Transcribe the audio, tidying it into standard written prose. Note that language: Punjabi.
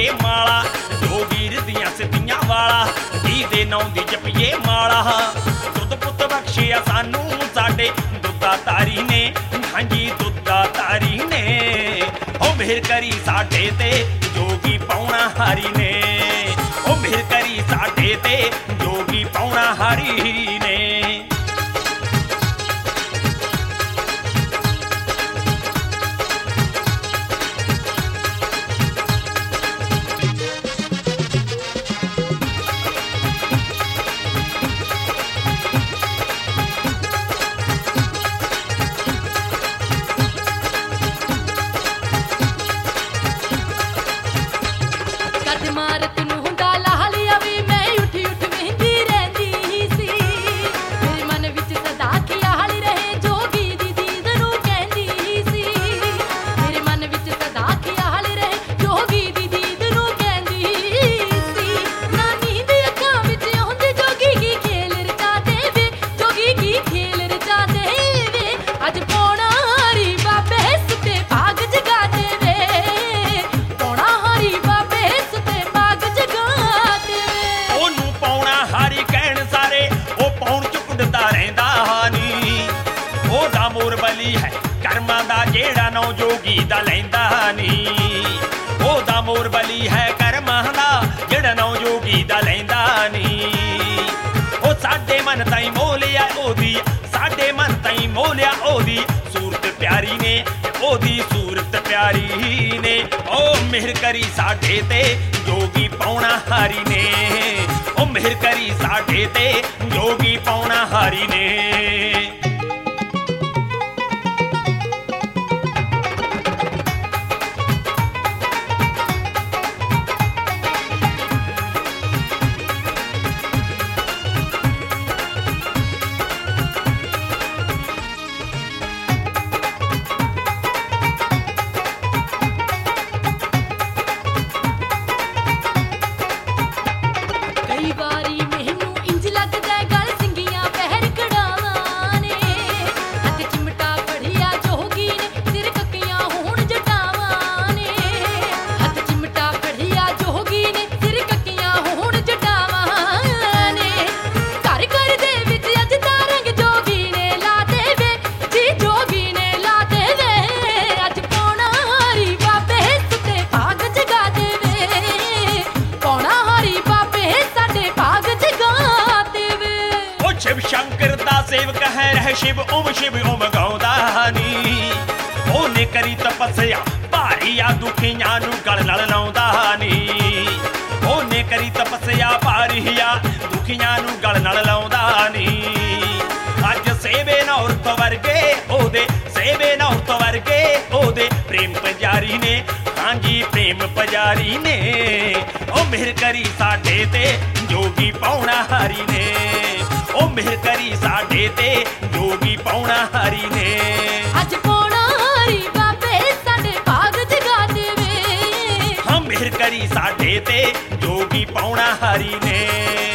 ਜਪੀਏ ਮਾਲਾ, ਜੋਗੀਰ ਦੀਆਂ ਸਿੱਧੀਆਂ ਵਾਲਾ ਜੀ ਦੇ ਨਾਂ ਦੀ ਜਪੀਏ ਮਾਲਾ। ਦੁੱਧ ਪੁੱਤ ਬਖਸ਼ਿਆ ਸਾਨੂੰ ਸਾਡੇ ਦੁੱਧਾ ਤਾਰੀ ਨੇ, ਹਾਂਜੀ ਦੁੱਧਾ ਤਾਰੀ ਨੇ। ਉਹ ਮਿਹਰ ਕਰੀ ਸਾਡੇ ਤੇ ਜੋਗੀ ਪਾਉਣਾ ਹਾਰੀ ਨੇ, ਉਹ ਮਿਹਰ ਕਰੀ ਸਾਡੇ ਤੇ ਜੋਗੀ ਪਾਉਣਾ ਹਾਰੀ ਨੇ। ਮਾਰਤ ਨੂੰ ਹੁੰਦਾ ਲਾਲੀਆ ਵੀ ਮੈਂ ਉੱਠ ਉੱਠ ਮਹਿੰਦੀ ਰਹਿੰਦੀ ਸੀ, ਮੇਰੇ ਮਨ ਵਿੱਚ ਸਦਾ ਖਿਆਲ ਰਹੇ ਜੋਗੀ ਦੀ ਦੀਦ ਨੂੰ ਕਹਿੰਦੀ ਸੀ, ਮੇਰੇ ਮਨ ਵਿੱਚ ਸਦਾ ਖਿਆਲ ਰਹੇ ਜੋਗੀ ਦੀ ਦੀਦ ਨੂੰ ਕਹਿੰਦੀ ਸੀ। ਨਾ ਨੀਂਦ ਅੱਖਾਂ ਵਿੱਚ ਆਉਂਦੀ ਜੋਗੀ ਕੀ ਖੇਲ ਰਚਾ ਦੇਵੇ, ਜੋਗੀ ਕੀ ਖੇਲ ਰਚਾ ਦੇਵੇ। ਅੱਜ ਪੌਣਾ ਹਰੀ ਬਾਬੇ ਸੁਤੇ ਭਾਗ ਜਗਾ ਦੇਵੇ, ਪੌਣਾ ਹਰੀ ਬਾਬੇ ਮੋਰ ਬਲੀ ਹੈ ਕਰਮਾਂ ਦਾ ਜਿਹੜਾ ਨੌ ਜੋਗੀ ਦਾ ਲੈਂਦਾ ਨੀ, ਉਹਦਾ ਮੋਰ ਬਲੀ ਹੈ ਕਰਮਾਂ ਦਾ ਜਿਹੜਾ ਨੌ ਜੋਗੀ ਦਾ ਲੈਂਦਾ ਨੀ। ਉਹ ਸਾਡੇ ਮਨ ਤਾਈਂ ਮੋਲਿਆ ਉਹਦੀ, ਸਾਡੇ ਮਨ ਤਾਈਂ ਮੋਲਿਆ ਉਹਦੀ ਸੂਰਤ ਪਿਆਰੀ ਨੇ, ਉਹਦੀ ਸੂਰਤ ਪਿਆਰੀ ਨੇ। ਉਹ ਮਿਹਰ ਕਰੀ ਸਾਡੇ ਤੇ ਜੋਗੀ ਪਾਉਣਾ ਹਾਰੀ ਨੇ, ਉਹ ਮਿਹਰ ਕਰੀ ਸਾਡੇ ਤੇ ਜੋਗੀ ਪਾਉਣਾ ਹਾਰੀ ਨੇ। ਕਈ ਵਾਰੀ ਮੈਨੂੰ ਇੰਜ ਲੱਗਦਾ ਗਲ ਸਿੰਗੀਆਂ ਪਹਿਰ ਕੜਾਵਾਂ ਨੇ, ਹੱਥ ਚਿਮਟਾ ਫੜਿਆ ਜੋਗੀ ਨੇ ਸਿਰ ਕੱਕੀਆਂ ਹੋਣ ਜਟਾਵਾਂ ਨੇ, ਹੱਥ ਚਿਮਟਾ ਫੜਿਆ ਜੋਗੀ ਨੇ ਸਿਰ ਕੱਕੀਆਂ ਹੋਣ ਜਟਾਵਾਂ ਨੇ। ਘਰ ਘਰ ਦੇ ਵਿੱਚ ਅੱਜ ਤਾਂ ਰੰਗ ਜੋਗੀ ਨੇ ਲਾ ਦੇਵੇ ਜੀ, ਜੋਗੀ ਨੇ ਲਾ ਦੇਵੇ। ਅੱਜ ਪੌਣਾ ਹਰੀ ਬਾਬੇ ਸੁਤੇ ਭਾਗ ਜਗਾ ਦੇਵੇ, ਪੌਣਾ ਹਰੀ ਬਾਬੇ ਸਾਡੇ ਭਾਗ ਜਗਾ ਦੇਵੇ। ਉਹ ਸ਼ਿਵ ਸ਼ੰਕਰ ਦਾ ਸੇਵਕ ਹੈ ਰਹਿ ਸ਼ਿਵ ਓਮ ਗਾਉਂਦਾ ਨੀ, ਉਹਨੇ ਕਰੀ ਤਪੱਸਿਆ ਭਾਰੀ ਆ ਦੁਖੀਆਂ ਨੂੰ ਗਲ ਨਾਲ ਲਾਉਂਦਾ ਨੀ, ਉਹਨੇ ਕਰੀ ਤਪੱਸਿਆ ਭਾਰੀ ਆ ਦੁਖੀਆਂ ਨੂੰ ਗਲ ਨਾਲ ਲਾਉਂਦਾ ਨੀ। ਅੱਜ ਸੇਵੇ ਨੌਰਤ ਵਰਗੇ ਉਹਦੇ, ਸੇਵੇ ਨੌਰਤ ਵਰਗੇ ਉਹਦੇ ਪ੍ਰੇਮ ਪੁਜਾਰੀ ਨੇ, ਹਾਂਜੀ ਪ੍ਰੇਮ ਪੁਜਾਰੀ ਨੇ। ਉਹ ਮਿਹਰ ਕਰੀ ਸਾਡੇ ਤੇ ਜੋਗੀ ਪਾਉਣਾ ਹਾਰੀ ਨੇ, ਉਹ ਮਿਹਰ ਕਰੀ ਸਾਡੇ ਤੇ ਜੋਗੀ ਪਾਉਣਾ ਹਾਰੀ ਨੇ। ਅੱਜ ਪੌਣਾ ਹਰੀ ਬਾਬੇ ਸਾਡੇ ਭਾਗ ਜਗਾ ਦੇਵੇ, ਹਾਂ ਮਿਹਰ ਕਰੀ ਸਾਡੇ ਤੇ ਜੋਗੀ ਪਾਉਣਾ ਹਾਰੀ ਨੇ।